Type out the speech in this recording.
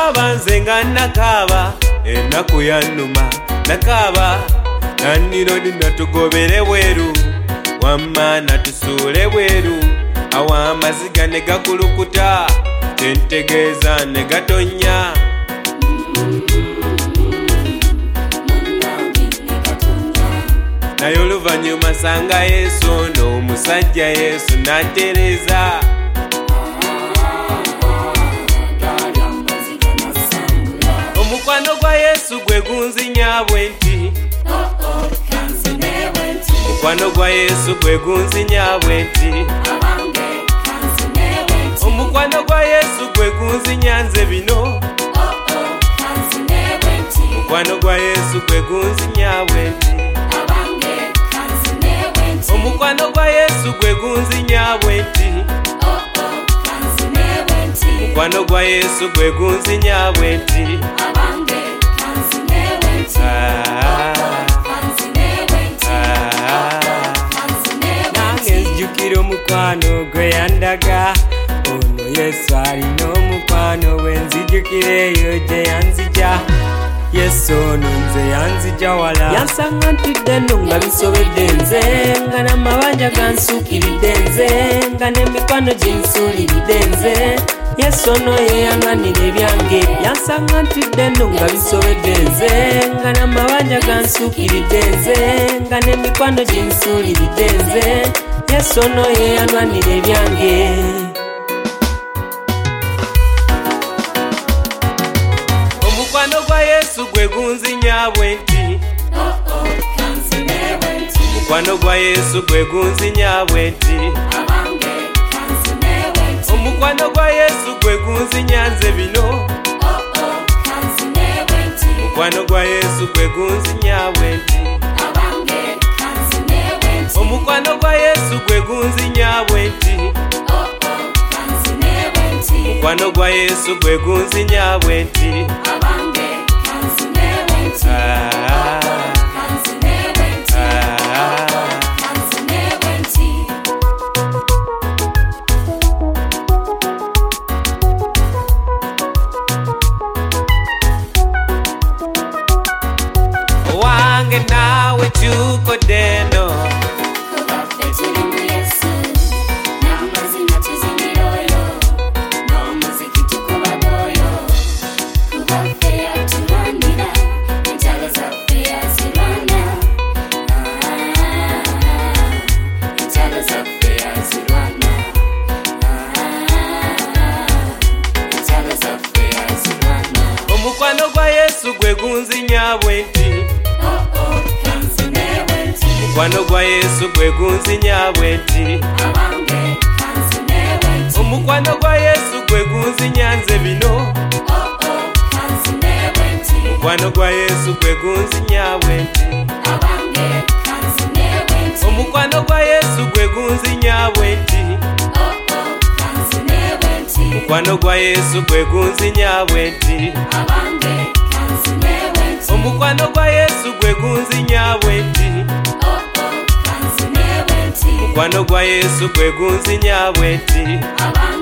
ndaba nze nga nakaba ennaku yannuma nakaba nanirodi natugobere bweru wamma natusuule bweru awa amaziga ne gakulukuta tentegeeza ne gatonya naye oluvannyuma sanga Yesu ono omusajja Yesu nantereza omukwano gwa Yesu gwe gunzinya bwe nti omukwano gwa Yesu gwe gunzinya bwe nti omukwano gwa Yesu gwe gunzinya nze bino omukwano gwa Yesu gwe gunzinya bwe nti omukwano gwa Yesu gwe gunzinya bwe nti omukwano gwa Yesu gwe gunzinya bwe nti nange nzijukira omukwano gwe yandaga ono Yesu alina omukwano we nzijukira eyo gye yanzija Yesu ono nze yanzija wala yansanga ntudde nno nga bisobedde nze nga n'amabanja gansuukiridde nze nga n'emikwano ginsuuliridde nze Yesu ono ye yanwanira ebyange yansanga ntudde nno nga bisobedde nze nga n'amabanja gansuukiridde nze nga n'emikwano ginsuuliridde nze Yesu ono ye yanwanira ebyange omukwano gwa Yesu gwe gunzinya bwe nti omukwano gwa Yesu gwe gunzinya bwe nti omukwano gwa Yesu gwe gunzinya nze bino omukwano gwa Yesu gwe gunzinya bwe nti omukwano gwa Yesu gwe gunzinya bwe nti omukwano gwa Yesu gwe gunzinya bwe nti owange naawe tukodde nno omukwano gwa Yesu gwe gunzinya bwe nti omukwano gwa Yesu gwe gunzinya bwe nti omukwano gwa Yesu gwe gunzinya nze bino omukwano gwa Yesu gwe gunzinya bwe nti omukwano gwa Yesu gwe gunzinya bwe nti omukwano gwa Yesu gwe gunzinya bwe nti omukwano gwa Yesu gwe gunzinya bwe nti omukwano gwa Yesu gwe gunzinya bwe nti